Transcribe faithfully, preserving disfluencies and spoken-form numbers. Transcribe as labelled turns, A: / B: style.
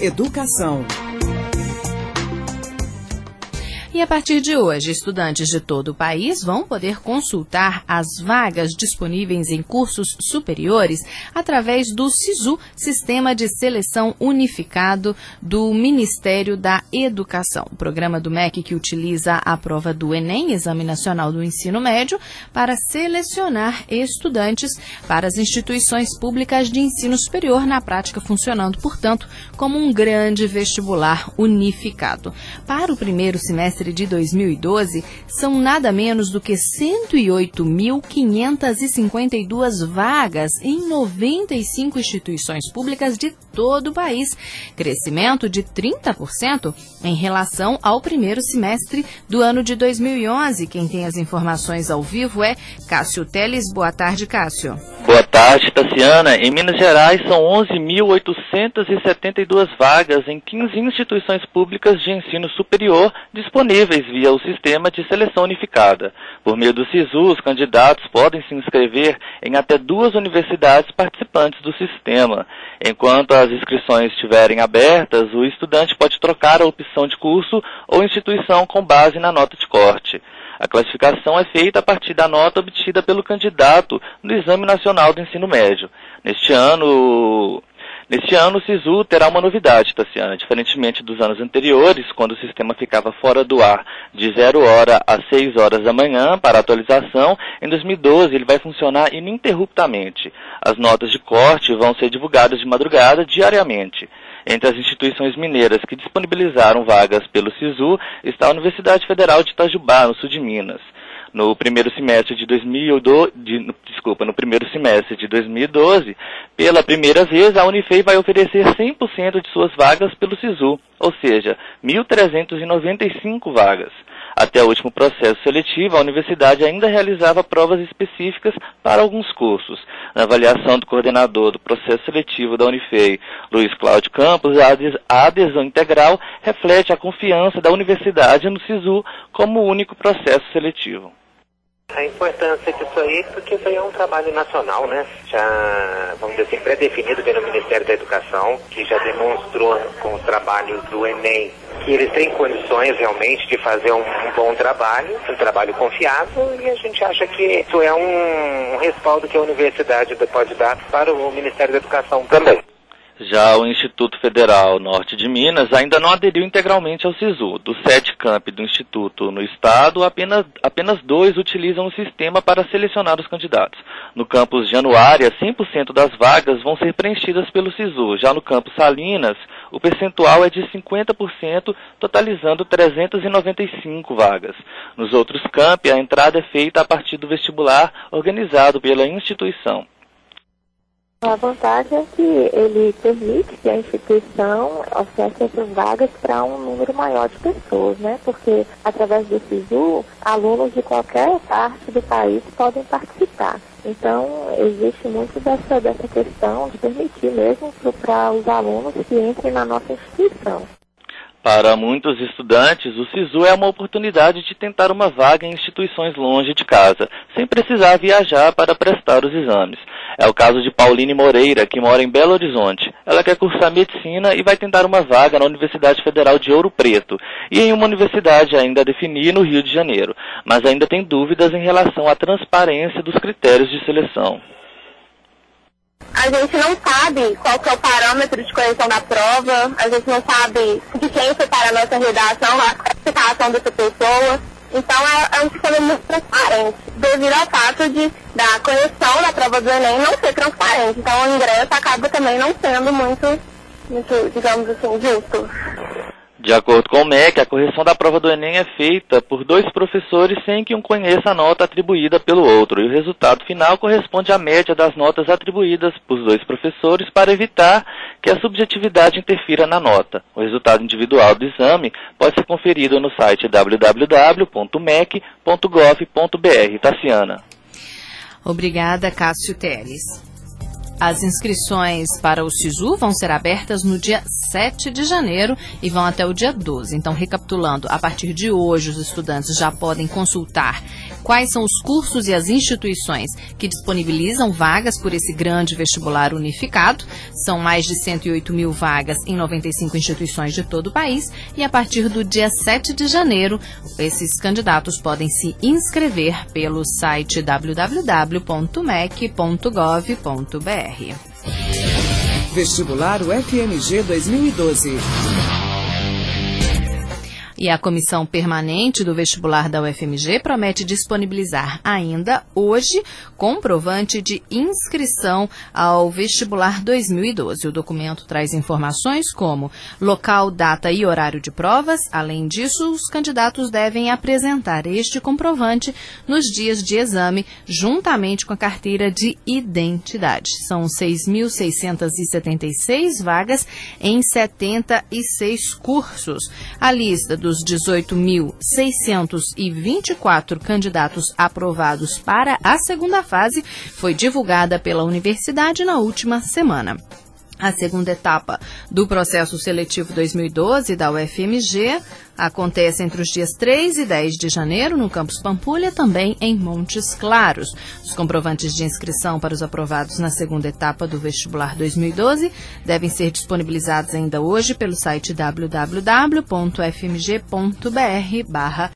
A: Educação.
B: E a partir de hoje, estudantes de todo o país vão poder consultar as vagas disponíveis em cursos superiores através do SISU, Sistema de Seleção Unificado do Ministério da Educação. O programa do M E C que utiliza a prova do Enem, Exame Nacional do Ensino Médio, para selecionar estudantes para as instituições públicas de ensino superior, na prática funcionando, portanto, como um grande vestibular unificado. Para o primeiro semestre de dois mil e doze, são nada menos do que cento e oito mil quinhentas e cinquenta e duas vagas em noventa e cinco instituições públicas de todo o país, crescimento de trinta por cento em relação ao primeiro semestre do ano de dois mil e onze. Quem tem as informações ao vivo é Cássio Teles. Boa tarde, Cássio.
C: Boa tarde, Tassiana. Em Minas Gerais, são onze mil oitocentas e setenta e duas vagas em quinze instituições públicas de ensino superior disponíveis via o Sistema de Seleção Unificada. Por meio do SISU, os candidatos podem se inscrever em até duas universidades participantes do sistema. Enquanto as inscrições estiverem abertas, o estudante pode trocar a opção de curso ou instituição com base na nota de corte. A classificação é feita a partir da nota obtida pelo candidato no Exame Nacional do Ensino Médio. Neste ano, neste ano o SISU terá uma novidade, Tassiana. Diferentemente dos anos anteriores, quando o sistema ficava fora do ar de zero hora às seis horas da manhã para atualização, em dois mil e doze ele vai funcionar ininterruptamente. As notas de corte vão ser divulgadas de madrugada diariamente. Entre as instituições mineiras que disponibilizaram vagas pelo SISU está a Universidade Federal de Itajubá, no sul de Minas. No primeiro semestre de dois mil e doze, de, desculpa, no primeiro semestre de dois mil e doze, pela primeira vez a Unifei vai oferecer cem por cento de suas vagas pelo SISU, ou seja, mil trezentas e noventa e cinco vagas. Até o último processo seletivo, a universidade ainda realizava provas específicas para alguns cursos. Na avaliação do coordenador do processo seletivo da Unifei, Luiz Cláudio Campos, a adesão integral reflete a confiança da universidade no SISU como único processo seletivo.
D: A importância disso aí, porque isso aí é um trabalho nacional, né? Já, vamos dizer assim, pré-definido pelo Ministério da Educação, que já demonstrou com os trabalhos do Enem que eles têm condições realmente de fazer um, um bom trabalho, um trabalho confiável, e a gente acha que isso é um, um respaldo que a universidade pode dar para o Ministério da Educação também.
C: Já o Instituto Federal Norte de Minas ainda não aderiu integralmente ao SISU. Dos sete campi do Instituto no estado, apenas, apenas dois utilizam o sistema para selecionar os candidatos. No campus Januária, cem por cento das vagas vão ser preenchidas pelo SISU. Já no campus Salinas, o percentual é de cinquenta por cento, totalizando trezentas e noventa e cinco vagas. Nos outros campi, a entrada é feita a partir do vestibular organizado pela instituição.
E: A vantagem é que ele permite que a instituição ofereça essas vagas para um número maior de pessoas, né? Porque, através do SISU, alunos de qualquer parte do país podem participar. Então, existe muito dessa, dessa questão de permitir mesmo para os alunos que entrem na nossa instituição.
C: Para muitos estudantes, o SISU é uma oportunidade de tentar uma vaga em instituições longe de casa, sem precisar viajar para prestar os exames. É o caso de Pauline Moreira, que mora em Belo Horizonte. Ela quer cursar medicina e vai tentar uma vaga na Universidade Federal de Ouro Preto e em uma universidade ainda a definir no Rio de Janeiro, mas ainda tem dúvidas em relação à transparência dos critérios de seleção.
F: A gente não sabe qual que é o parâmetro de correção da prova, a gente não sabe de quem foi para a nossa redação, a classificação dessa pessoa. Então é, é um sistema muito transparente, devido ao fato de da correção da prova do Enem não ser transparente. Então o ingresso acaba também não sendo muito, muito digamos assim, justo.
C: De acordo com o M E C, a correção da prova do Enem é feita por dois professores sem que um conheça a nota atribuída pelo outro, e o resultado final corresponde à média das notas atribuídas por dois professores para evitar que a subjetividade interfira na nota. O resultado individual do exame pode ser conferido no site w w w ponto m e c ponto gov ponto b r. Tassiana.
B: Obrigada, Cássio Teles. As inscrições para o SISU vão ser abertas no dia sete de janeiro e vão até o dia doze. Então, recapitulando, a partir de hoje os estudantes já podem consultar quais são os cursos e as instituições que disponibilizam vagas por esse grande vestibular unificado. São mais de cento e oito mil vagas em noventa e cinco instituições de todo o país e a partir do dia sete de janeiro, esses candidatos podem se inscrever pelo site w w w ponto m e c ponto gov ponto b r.
A: Vestibular U F M G dois mil e doze.
B: E a Comissão Permanente do Vestibular da U F M G promete disponibilizar ainda hoje comprovante de inscrição ao Vestibular dois mil e doze. O documento traz informações como local, data e horário de provas. Além disso, os candidatos devem apresentar este comprovante nos dias de exame, juntamente com a carteira de identidade. São seis mil seiscentas e setenta e seis vagas em setenta e seis cursos. A lista dos dezoito mil seiscentos e vinte e quatro candidatos aprovados para a segunda fase foi divulgada pela universidade na última semana. A segunda etapa do processo seletivo dois mil e doze da U F M G acontece entre os dias três e dez de janeiro no campus Pampulha, também em Montes Claros. Os comprovantes de inscrição para os aprovados na segunda etapa do vestibular dois mil e doze devem ser disponibilizados ainda hoje pelo site w w w ponto f m g ponto b r barra